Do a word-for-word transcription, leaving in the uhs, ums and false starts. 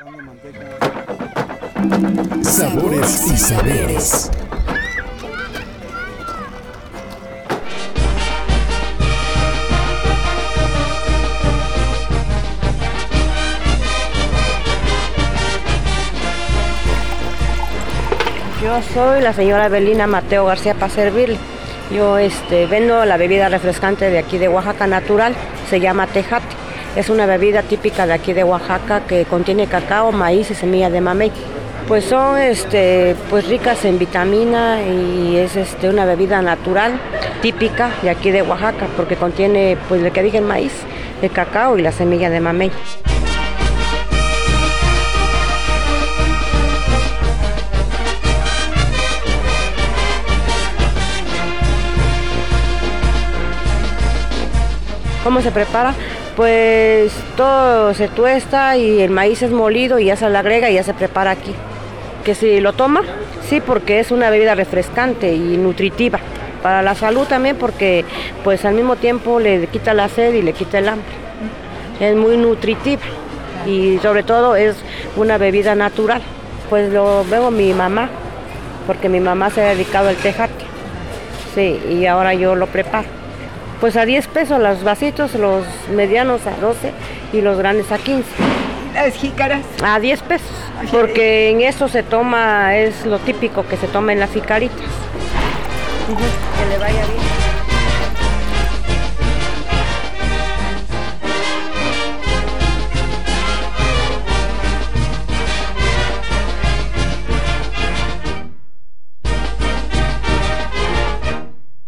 Sabores y saberes. Yo soy la señora Belina Mateo García para servirle. Yo este, vendo la bebida refrescante de aquí de Oaxaca natural, se llama Tejate. Es una bebida típica de aquí de Oaxaca que contiene cacao, maíz y semilla de mamey. Pues son este, pues ricas en vitamina y es este, una bebida natural típica de aquí de Oaxaca porque contiene, pues lo que dije, el maíz, el cacao y la semilla de mamey. ¿Cómo se prepara? Pues todo se tuesta y el maíz es molido y ya se le agrega y ya se prepara aquí. Que si lo toma, sí, porque es una bebida refrescante y nutritiva. Para la salud también porque pues al mismo tiempo le quita la sed y le quita el hambre. Es muy nutritiva y sobre todo es una bebida natural. Pues lo veo mi mamá, porque mi mamá se ha dedicado al tejate. Sí, y ahora yo lo preparo. Pues a diez pesos los vasitos, los medianos a doce y los grandes a quince. ¿Las jícaras? A diez pesos, porque en eso se toma, es lo típico que se toma en las jicaritas. Uh-huh. Que le vaya bien.